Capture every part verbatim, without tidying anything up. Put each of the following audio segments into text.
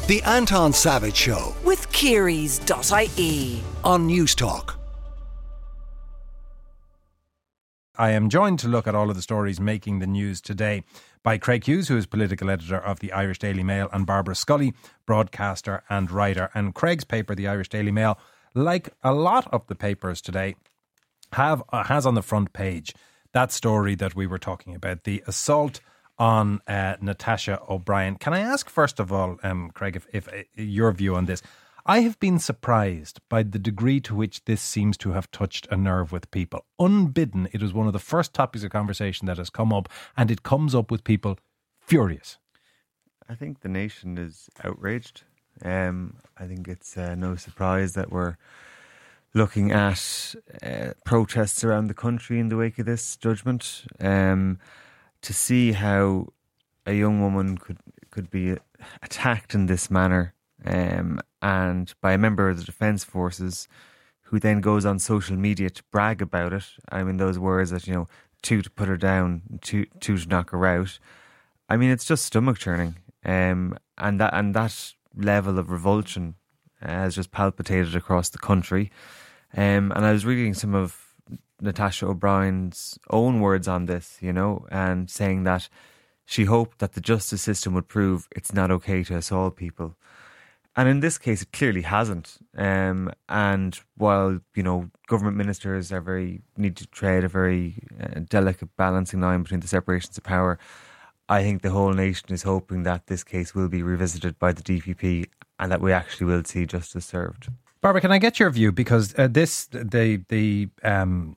The Anton Savage Show with Kearys dot I E on News Talk. I am joined to look at all of the stories making the news today by Craig Hughes, who is political editor of the Irish Daily Mail, and Barbara Scully, broadcaster and writer. And Craig's paper, the Irish Daily Mail, like a lot of the papers today, have uh, has on the front page that story that we were talking about, the assault on uh, Natasha O'Brien. Can I ask, first of all, um, Craig, if, if uh, your view on this? I have been surprised by the degree to which this seems to have touched a nerve with people. Unbidden, it is one of the first topics of conversation that has come up, and it comes up with people furious. I think the nation is outraged. Um, I think it's uh, no surprise that we're looking at uh, protests around the country in the wake of this judgment. Um, to see how a young woman could could be attacked in this manner, um, and by a member of the Defence Forces, who then goes on social media to brag about it. I mean, those words that, you know, two to put her down, two two to knock her out. I mean, it's just stomach churning, um, and that and that level of revulsion uh, has just palpitated across the country. Um, and I was reading some of Natasha O'Brien's own words on this, you know, and saying that she hoped that the justice system would prove it's not okay to assault people. And in this case, it clearly hasn't. Um, and while, you know, government ministers are very need to tread a very uh, delicate balancing line between the separations of power, I think the whole nation is hoping that this case will be revisited by the D P P and that we actually will see justice served. Barbara, can I get your view? Because uh, this, the the um,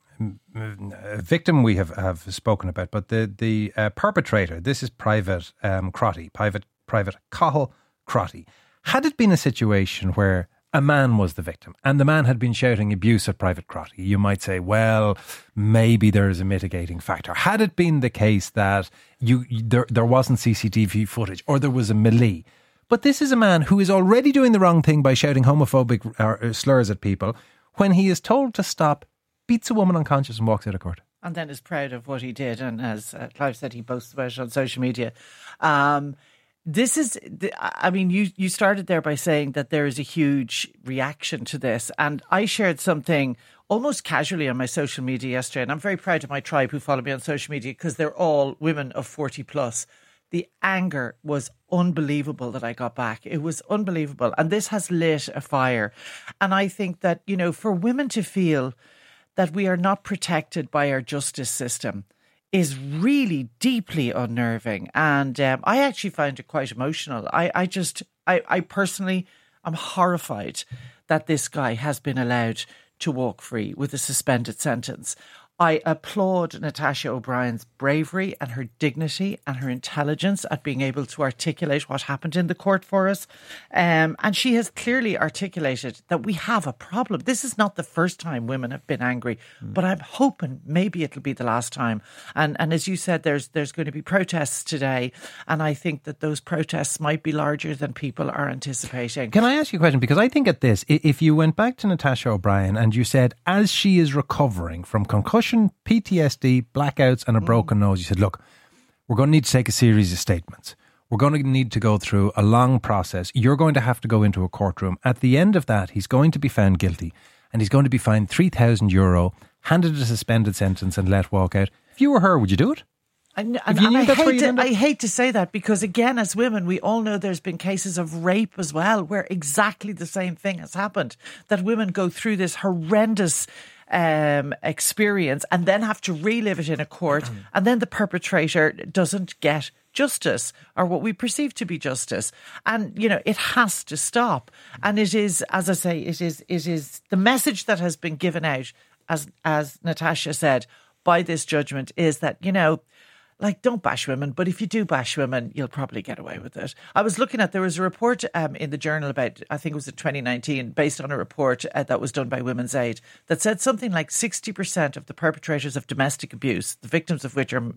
victim we have, have spoken about, but the the uh, perpetrator, this is Private um, Crotty, Private Private Cathal Crotty. Had it been a situation where a man was the victim and the man had been shouting abuse at Private Crotty, you might say, well, maybe there is a mitigating factor. Had it been the case that you there there wasn't C C T V footage or there was a melee, but this is a man who is already doing the wrong thing by shouting homophobic uh, slurs at people, when he is told to stop, beats a woman unconscious and walks out of court. And then is proud of what he did. And as uh, Clive said, he boasts about it on social media. Um, this is, I mean, you, you started there by saying that there is a huge reaction to this. And I shared something almost casually on my social media yesterday. And I'm very proud of my tribe who follow me on social media because they're all women of forty plus. The anger was unbelievable that I got back. It was unbelievable. And this has lit a fire. And I think that, you know, for women to feel that we are not protected by our justice system is really deeply unnerving. And um, I actually find it quite emotional. I, I just, I, I personally am horrified that this guy has been allowed to walk free with a suspended sentence. I applaud Natasha O'Brien's bravery and her dignity and her intelligence at being able to articulate what happened in the court for us. Um, and she has clearly articulated that we have a problem. This is not the first time women have been angry, mm. but I'm hoping maybe it'll be the last time. And and as you said, there's there's going to be protests today. And I think that those protests might be larger than people are anticipating. Can I ask you a question? Because I think at this, if you went back to Natasha O'Brien and you said, as she is recovering from concussion, P T S D, blackouts and a broken nose, you said, look, we're going to need to take a series of statements. We're going to need to go through a long process. You're going to have to go into a courtroom. At the end of that, he's going to be found guilty and he's going to be fined three thousand euro, handed a suspended sentence and let walk out. If you were her, would you do it? And, and, and I, hate to, I hate to say that because, again, as women, we all know there's been cases of rape as well where exactly the same thing has happened, that women go through this horrendous um, experience and then have to relive it in a court and then the perpetrator doesn't get justice or what we perceive to be justice. And, you know, it has to stop. And it is, as I say, it is it is the message that has been given out, as as Natasha said, by this judgment is that, you know, like, don't bash women, but if you do bash women, you'll probably get away with it. I was looking at, there was a report um, in the Journal about, I think it was in twenty nineteen, based on a report uh, that was done by Women's Aid, that said something like sixty percent of the perpetrators of domestic abuse, the victims of which are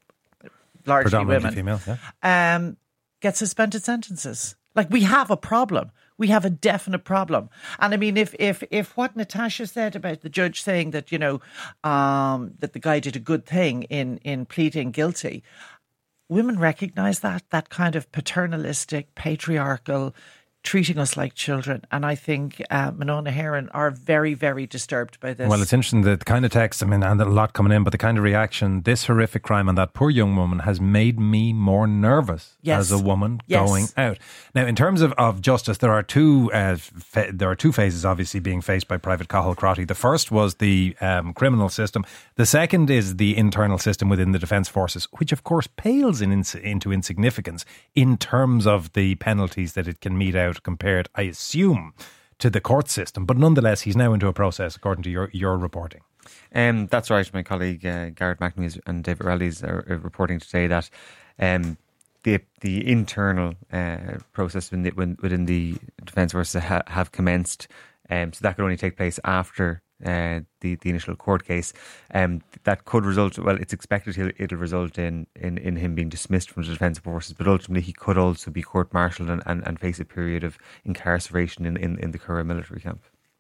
largely women, female, yeah. um, get suspended sentences. Like, we have a problem. We have a definite problem. And I mean, if if if what Natasha said about the judge saying that, you know, um, that the guy did a good thing in, in pleading guilty, women recognise that, that kind of paternalistic, patriarchal, treating us like children. And I think uh, Manona Heron are very, very disturbed by this. Well, it's interesting, the kind of text, I mean, and a lot coming in, but the kind of reaction, this horrific crime on that poor young woman has made me more nervous yes. as a woman yes. going out. Now, in terms of, of justice, there are two uh, fa- there are two phases obviously being faced by Private Cathal Crotty. The first was the um, criminal system. The second is the internal system within the Defence Forces, which of course pales in, in, into insignificance in terms of the penalties that it can mete out compared, I assume, to the court system. But nonetheless, he's now into a process, according to your, your reporting. Um, that's right. My colleague uh, Garrett McNamee and David Rowley's are, are reporting today that um, the the internal uh, process within the, within the Defence Forces ha, have commenced. Um, so that could only take place after uh, the the initial court case. Um, that could result. Well, it's expected it'll, it'll result in, in in him being dismissed from the Defence Forces, but ultimately he could also be court-martialed and, and, and face a period of incarceration in, in, in the Curragh military camp.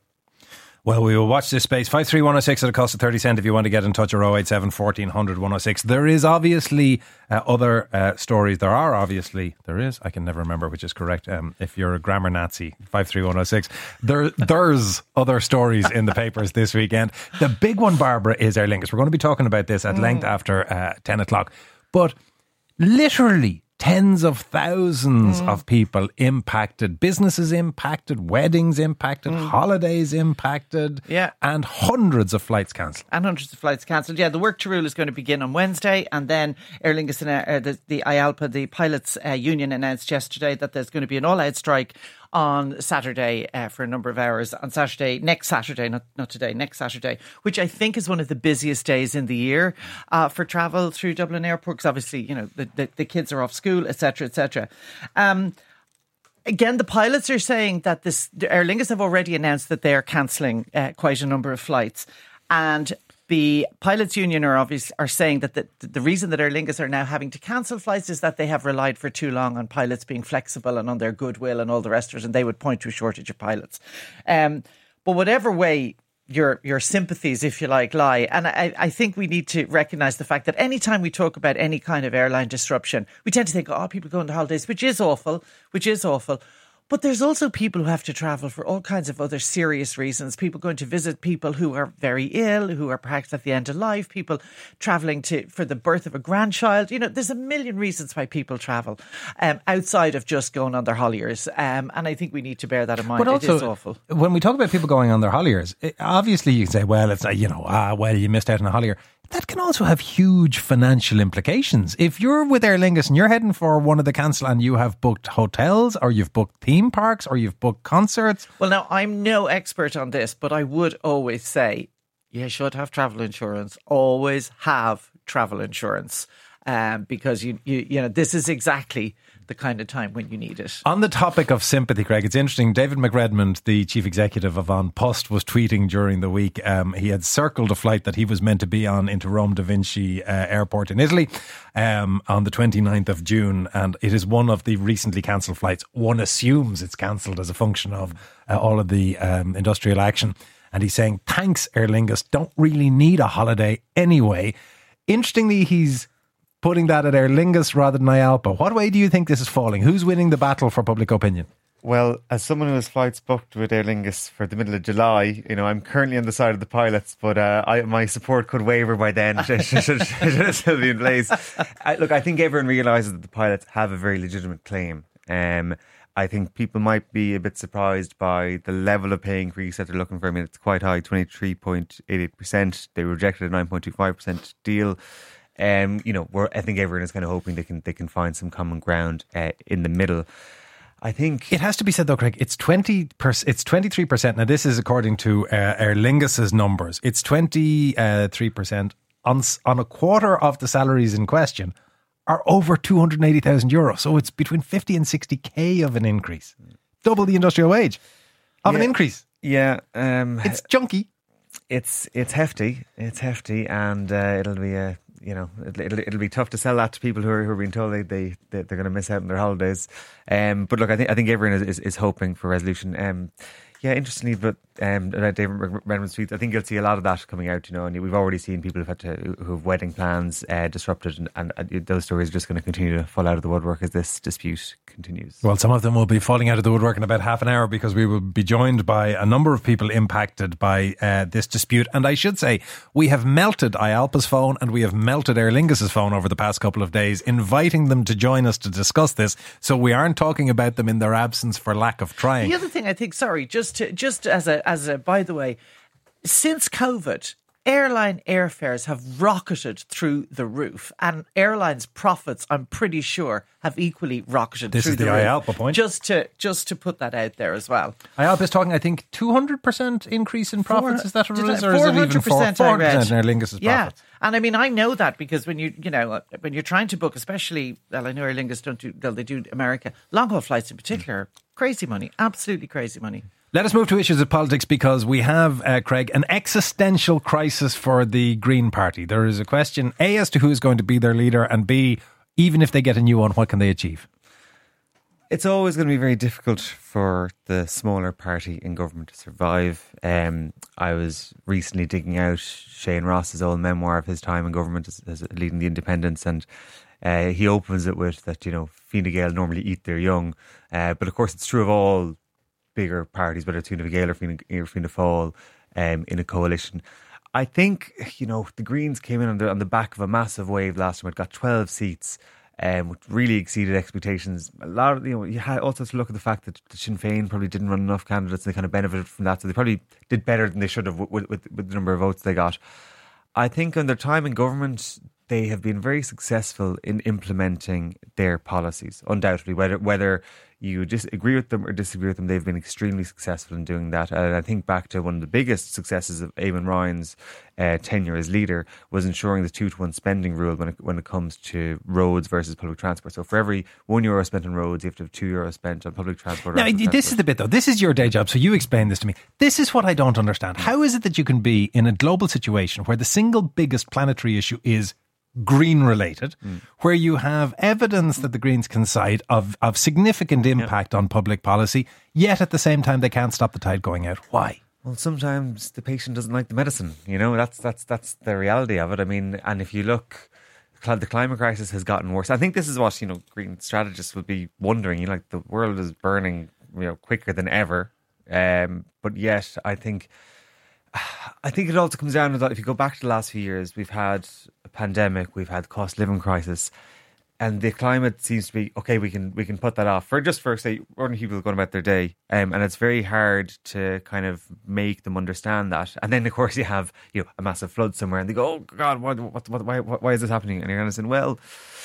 Well, we will watch this space. five three one oh six at a cost of thirty cent if you want to get in touch, or oh eight seven, fourteen hundred, one oh six. There is obviously uh, other uh, stories. There are obviously, there is, I can never remember which is correct. Um, if you're a grammar Nazi, five three one oh six. There, there's other stories in the papers this weekend. The big one, Barbara, is Aer Lingus. We're going to be talking about this at mm. length after uh, ten o'clock. But literally, tens of thousands mm. of people impacted, businesses impacted, weddings impacted, mm. holidays impacted, yeah. and hundreds of flights cancelled. And hundreds of flights cancelled. Yeah, the work to rule is going to begin on Wednesday, and then Aer Lingus and uh, the, the I A L P A, the pilots uh, union, announced yesterday that there's going to be an all-out strike on Saturday uh, for a number of hours. On Saturday, next Saturday, not not today, next Saturday, which I think is one of the busiest days in the year uh, for travel through Dublin Airport, because obviously, you know, the, the, the kids are off school, et cetera, et cetera. Um, again, the pilots are saying that this, Aer Lingus have already announced that they are cancelling uh, quite a number of flights. And the pilots union are obviously are saying that the, the reason that Aer Lingus are now having to cancel flights is that they have relied for too long on pilots being flexible and on their goodwill and all the rest of it, and they would point to a shortage of pilots. Um, but whatever way your your sympathies, if you like, lie, and I, I think we need to recognise the fact that any time we talk about any kind of airline disruption, we tend to think, oh, people go on holidays, which is awful, which is awful. But there's also people who have to travel for all kinds of other serious reasons. People going to visit people who are very ill, who are perhaps at the end of life, people travelling to for the birth of a grandchild. You know, there's a million reasons why people travel um, outside of just going on their holidays. Um, and I think we need to bear that in mind. But also, it is awful. When we talk about people going on their holidays, it, obviously you can say, well, it's like, you know, ah, well, you missed out on a holiday. That can also have huge financial implications. If you're with Aer Lingus and you're heading for one of the cancel and you have booked hotels or you've booked theme parks or you've booked concerts. Well, now, I'm no expert on this, but I would always say you should have travel insurance. Always have travel insurance um, because, you, you, you know, this is exactly the kind of time when you need it. On the topic of sympathy, Craig, it's interesting. David McRedmond, the chief executive of An Post, was tweeting during the week. Um, he had circled a flight that he was meant to be on into Rome Da Vinci uh, Airport in Italy um, on the twenty-ninth of June. And it is one of the recently cancelled flights. One assumes it's cancelled as a function of uh, all of the um, industrial action. And he's saying, thanks, Aer Lingus, don't really need a holiday anyway. Interestingly, he's putting that at Aer Lingus rather than I A L P A. What way do you think this is falling? Who's winning the battle for public opinion? Well, as someone who has flights booked with Aer Lingus for the middle of July, you know, I'm currently on the side of the pilots, but uh, I, my support could waver by then. It should, should, should still be in place. I, look, I think everyone realises that the pilots have a very legitimate claim. Um, I think people might be a bit surprised by the level of pay increase that they're looking for. I mean, it's quite high, twenty-three point eight eight percent. They rejected a nine point two five percent deal. Um, you know, we're, I think everyone is kind of hoping they can they can find some common ground uh, in the middle. I think it has to be said though, Craig. It's twenty. It's twenty three percent. Now, this is according to uh, Aer Lingus's numbers. It's twenty three percent on on a quarter of the salaries in question are over two hundred eighty thousand euros. So it's between fifty and sixty k of an increase, double the industrial wage of yeah, an increase. Yeah, um, it's junky. It's it's hefty. It's hefty, and uh, it'll be a. You know, it'll, it'll it'll be tough to sell that to people who are who are being told they, they they're going to miss out on their holidays. Um, but look, I think I think everyone is, is, is hoping for resolution. Um, yeah, interestingly, but um, about David Redmond's tweets, I think you'll see a lot of that coming out, you know, and we've already seen people who've had to, who have wedding plans uh, disrupted, and, and, and those stories are just going to continue to fall out of the woodwork as this dispute continues. Well, some of them will be falling out of the woodwork in about half an hour, because we will be joined by a number of people impacted by uh, this dispute. And I should say, we have melted IALPA's phone and we have melted Aer Lingus's phone over the past couple of days, inviting them to join us to discuss this. So we aren't talking about them in their absence for lack of trying. The other thing I think, sorry, just to, just as a as a by the way, since COVID, airline airfares have rocketed through the roof, and airlines' profits, I'm pretty sure, have equally rocketed this through is the, the the roof. IALPA point. Just to just to put that out there as well. IALPA is talking, I think, two hundred percent increase in profits. Four, is that what it is, I, or is it even four hundred percent in Aer Lingus's yeah. profits? And I mean, I know that because when you you know when you're trying to book, especially, well, I know Aer Lingus don't do, well, they do America, long haul flights in particular, crazy money, absolutely crazy money. Let us move to issues of politics, because we have, uh, Craig, an existential crisis for the Green Party. There is a question, A, as to who is going to be their leader, and B, even if they get a new one, what can they achieve? It's always going to be very difficult for the smaller party in government to survive. Um, I was recently digging out Shane Ross's old memoir of his time in government as, as leading the Independents, and uh, he opens it with that, you know, Fine Gael normally eat their young. Uh, but of course, it's true of all bigger parties, whether it's Fine Gael or Fianna, or Fianna Fáil, um, in a coalition. I think, you know, the Greens came in on the, on the back of a massive wave last time. It got twelve seats, um, which really exceeded expectations. A lot of, you know, you had also to look at the fact that the Sinn Féin probably didn't run enough candidates, and they kind of benefited from that. So they probably did better than they should have with, with, with the number of votes they got. I think in their time in government, they have been very successful in implementing their policies, undoubtedly. Whether whether you disagree with them or disagree with them, they've been extremely successful in doing that. And I think back to one of the biggest successes of Eamon Ryan's uh, tenure as leader was ensuring the two to one spending rule when it, when it comes to roads versus public transport. So for every one euro spent on roads, you have to have two euros spent on public transport. Now, this transport. is the bit, though. This is your day job, so you explain this to me. This is what I don't understand. How is it that you can be in a global situation where the single biggest planetary issue is green related, mm. where you have evidence that the Greens can cite of, of significant impact yeah. on public policy, yet at the same time they can't stop the tide going out? Why? Well, sometimes the patient doesn't like the medicine. You know, that's that's that's the reality of it. I mean, and if you look, the climate crisis has gotten worse. I think this is what, you know, green strategists would be wondering. You know, like, the world is burning, you know, quicker than ever. Um, but yet, I think, I think it also comes down to that. If you go back to the last few years, we've had a pandemic, we've had cost of living crisis, and the climate seems to be okay. We can we can put that off for just for say ordinary people going about their day, um, and it's very hard to kind of make them understand that. And then of course you have, you know, a massive flood somewhere, and they go, "Oh God, what what, what why why is this happening?" And you're kind of saying, "Well,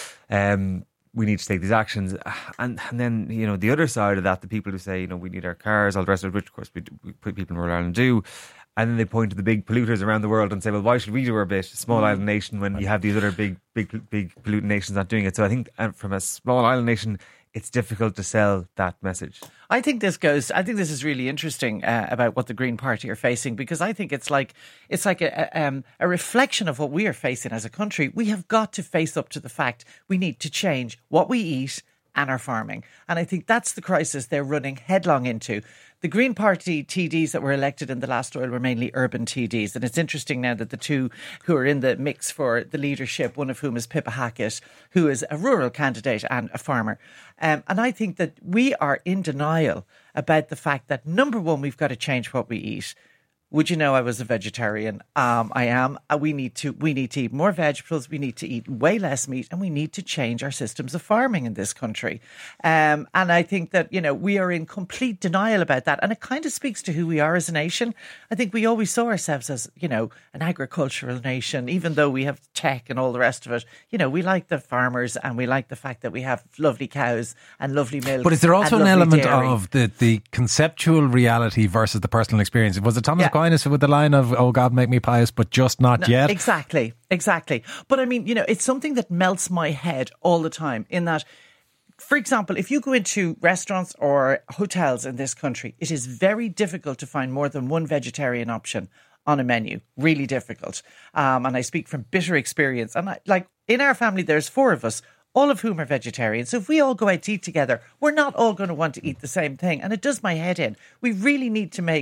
um." we need to take these actions." And, and then, you know, the other side of that, the people who say, you know, we need our cars, all the rest of it, which of course we, we people in Northern Ireland do. And then they point to the big polluters around the world and say, well, why should we do our bit, small island nation, when you have these other big, big, big polluting nations not doing it? So I think from a small island nation, it's difficult to sell that message. I think this goes. I think this is really interesting uh, about what the Green Party are facing, because I think it's like it's like a, a, um, a reflection of what we are facing as a country. We have got to face up to the fact we need to change what we eat and our farming, and I think that's the crisis they're running headlong into. The Green Party T Ds that were elected in the last Dáil were mainly urban T Ds. And it's interesting now that the two who are in the mix for the leadership, one of whom is Pippa Hackett, who is a rural candidate and a farmer. Um, and I think that we are in denial about the fact that, number one, we've got to change what we eat. Would you know I was a vegetarian? Um, I am. Uh, we need to we need to eat more vegetables. We need to eat way less meat, and we need to change our systems of farming in this country. Um, and I think that, you know, we are in complete denial about that. And it kind of speaks to who we are as a nation. I think we always saw ourselves as, you know, an agricultural nation, even though we have tech and all the rest of it. You know, we like the farmers, and we like the fact that we have lovely cows and lovely milk. But is there also an element dairy. of the, the conceptual reality versus the personal experience? Was it Thomas Yeah. Aquinas with the line of, oh God, make me pious, but just not No, yet? Exactly, exactly. But I mean, you know, it's something that melts my head all the time, in that, for example, if you go into restaurants or hotels in this country, it is very difficult to find more than one vegetarian option on a menu. Really difficult. Um, and I speak from bitter experience. And I, like in our family, there's four of us, all of whom are vegetarians. So if we all go out to eat together, we're not all going to want to eat the same thing. And it does my head in. We really need to make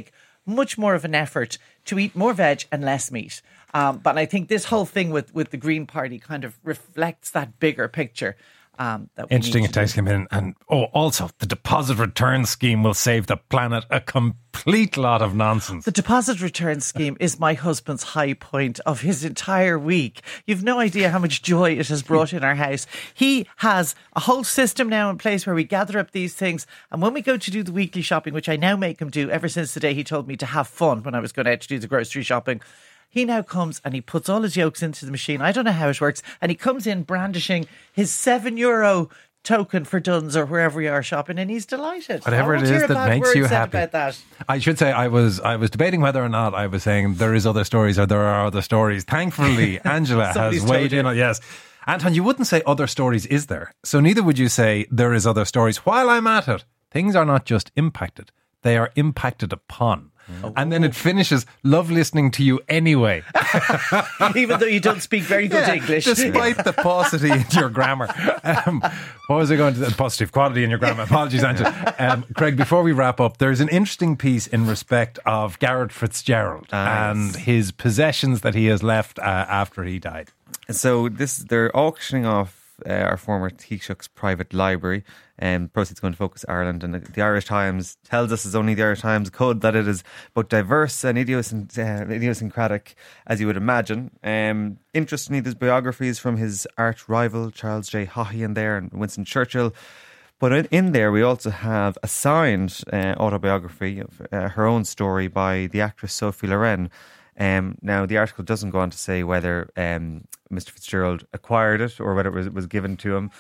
much more of an effort to eat more veg and less meat. Um, but I think this whole thing with, with the Green Party kind of reflects that bigger picture. Um, that we Interesting need to it takes him in. And oh, also, the deposit return scheme will save the planet a complete lot of nonsense. The deposit return scheme is my husband's high point of his entire week. You've no idea how much joy it has brought in our house. He has a whole system now in place where we gather up these things. And when we go to do the weekly shopping, which I now make him do ever since the day he told me to have fun when I was going out to do the grocery shopping, he now comes and he puts all his yolks into the machine. I don't know how it works. And he comes in brandishing his seven euro token for Dunn's or wherever we are shopping, and he's delighted. Whatever I it won't hear is a that bad makes word you said happy. about that. I should say I was I was debating whether or not I was saying there is other stories or there are other stories. Thankfully, Angela Somebody's has weighed told you. in on yes. Anton, you wouldn't say other stories, is there? So neither would you say there is other stories. While I'm at it, things are not just impacted, they are impacted upon. Oh. And then it finishes, love listening to you anyway. Even though you don't speak very good Yeah, English. despite the paucity in your grammar. Um, what was I going to the positive quality in your grammar? Apologies, Angela. Um, Craig, before we wrap up, there's an interesting piece in respect of Garrett Fitzgerald Ah, and yes. his possessions that he has left uh, after he died. So this they're auctioning off uh, our former Taoiseach's private library, and proceeds going to Focus Ireland. And the, the Irish Times tells us, as only the Irish Times could, that it is both diverse and idiosyn- uh, idiosyncratic, as you would imagine. Um, interestingly, there's biographies from his arch rival Charles J. Haughey in there, and Winston Churchill. But in, in there, we also have a signed uh, autobiography of uh, her own story by the actress Sophie Loren. Um, now, the article doesn't go on to say whether um, Mister Fitzgerald acquired it or whether it was, it was given to him.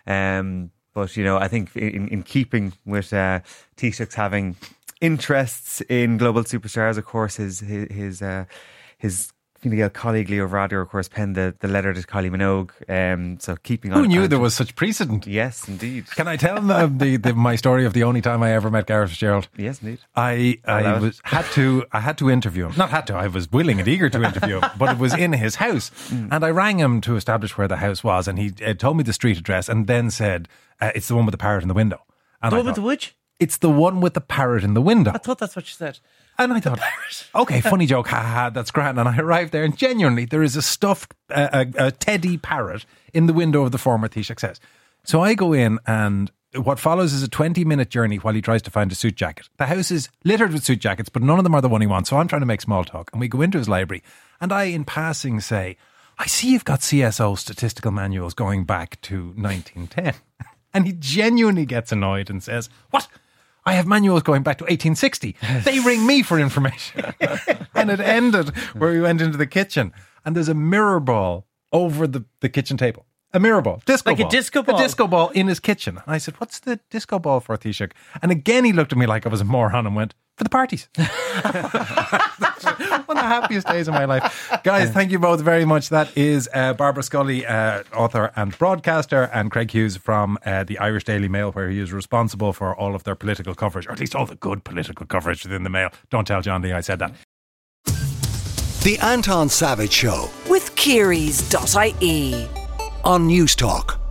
Um, but, you know, I think in, in keeping with uh, Taoiseach's having interests in global superstars, of course, his his his, uh, his Fine Gael colleague Leo Varadkar, of course, penned the, the letter to Kylie Minogue. Um, so keeping on. Who knew there Angela- was such precedent? Yes, indeed. Can I tell them uh, the, the, my story of the only time I ever met Gareth Fitzgerald? Yes, indeed. I I Allow it. was had to I had to interview him. Not had to. I was willing and eager to interview him, but it was in his house, and I rang him to establish where the house was, and he uh, told me the street address, and then said uh, it's the one with the parrot in the window. And The I one with thought, the which? It's the one with the parrot in the window. I thought that's what you said. And I thought, okay, funny joke, ha ha, that's grand. And I arrived there, and genuinely, there is a stuffed, uh, a, a teddy parrot in the window of the former Taoiseach says. So I go in, and what follows is a twenty-minute journey while he tries to find a suit jacket. The house is littered with suit jackets, but none of them are the one he wants. So I'm trying to make small talk, and we go into his library, and I, in passing, say, I see you've got C S O statistical manuals going back to nineteen ten. And he genuinely gets annoyed and says, what? I have manuals going back to eighteen sixty. They ring me for information. And it ended where we went into the kitchen, and there's a mirror ball over the, the kitchen table. A mirror ball. Disco Like a ball. disco ball? A disco ball in his kitchen. And I said, what's the disco ball for, Taoiseach? And again, he looked at me like I was a moron and went, for the parties. One of the happiest days of my life. Guys, thank you both very much. That is uh, Barbara Scully, uh, author and broadcaster, and Craig Hughes from uh, the Irish Daily Mail, where he is responsible for all of their political coverage, or at least all the good political coverage within the Mail. Don't tell John Lee I said that. The Anton Savage Show With Kearys dot I E. on News Talk.